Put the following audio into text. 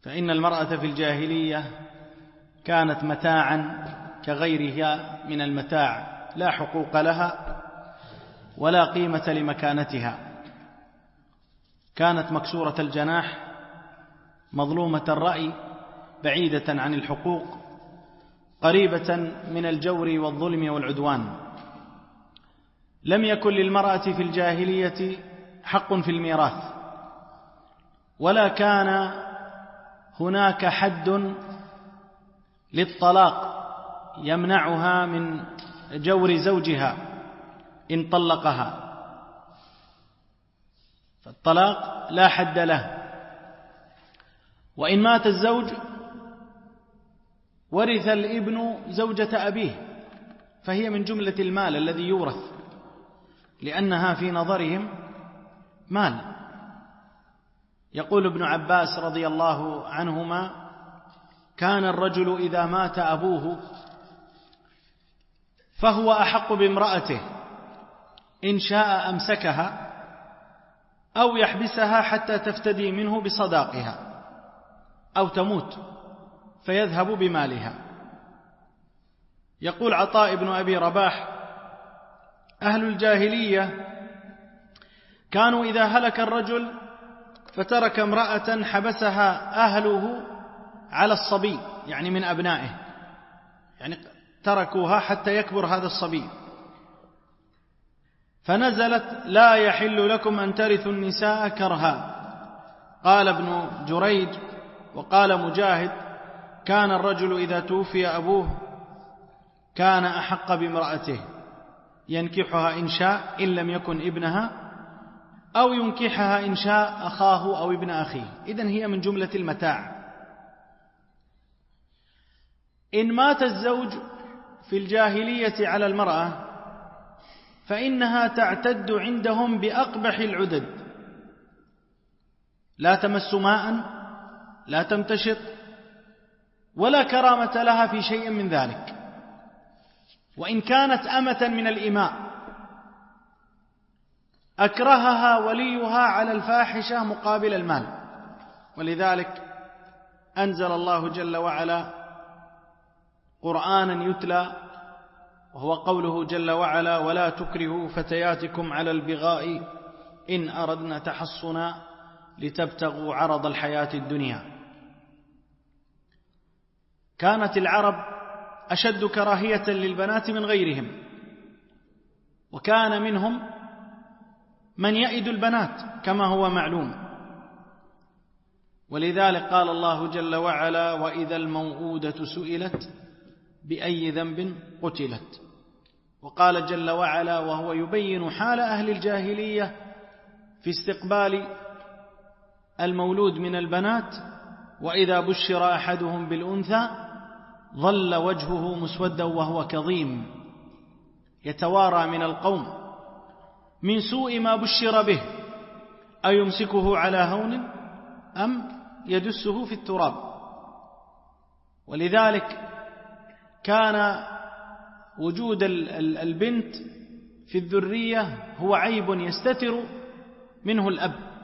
فإن المرأة في الجاهلية كانت متاعا كغيرها من المتاع، لا حقوق لها ولا قيمة لمكانتها. كانت مكسورة الجناح، مظلومة الرأي، بعيدة عن الحقوق، قريبة من الجور والظلم والعدوان. لم يكن للمرأة في الجاهلية حق في الميراث، ولا كان هناك حد للطلاق يمنعها من جور زوجها إن طلقها، فالطلاق لا حد له. وإن مات الزوج ورث الابن زوجة أبيه، فهي من جملة المال الذي يورث، لأنها في نظرهم مال. يقول ابن عباس رضي الله عنهما: كان الرجل إذا مات أبوه فهو أحق بامرأته، إن شاء أمسكها أو يحبسها حتى تفتدي منه بصداقها، أو تموت فيذهب بمالها. يقول عطاء بن أبي رباح: أهل الجاهلية كانوا إذا هلك الرجل فترك امرأة حبسها أهله على الصبي، يعني من أبنائه، يعني تركوها حتى يكبر هذا الصبي، فنزلت: لا يحل لكم أن ترثوا النساء كرها. قال ابن جريج وقال مجاهد: كان الرجل إذا توفي أبوه كان أحق بامرأته، ينكحها إن شاء إن لم يكن ابنها، أو ينكحها إن شاء أخاه أو ابن أخيه. إذن هي من جملة المتاع. إن مات الزوج في الجاهلية على المرأة فإنها تعتد عندهم بأقبح العدد: لا تمس ماء، لا تمتشط، ولا كرامة لها في شيء من ذلك. وإن كانت أمة من الإماء أكرهها وليها على الفاحشة مقابل المال. ولذلك أنزل الله جل وعلا قرآنا يتلى، وهو قوله جل وعلا: ولا تكرهوا فتياتكم على البغاء إن أردنا تحصنا لتبتغوا عرض الحياة الدنيا. كانت العرب أشد كراهية للبنات من غيرهم، وكان منهم من يئد البنات كما هو معلوم. ولذلك قال الله جل وعلا: وإذا الموءودة سئلت بأي ذنب قتلت. وقال جل وعلا وهو يبين حال أهل الجاهلية في استقبال المولود من البنات: وإذا بشر أحدهم بالأنثى ظل وجهه مسودا وهو كظيم يتوارى من القوم من سوء ما بشر به، أيمسكه على هون أم يدسه في التراب. ولذلك كان وجود البنت في الذرية هو عيب يستتر منه الأب،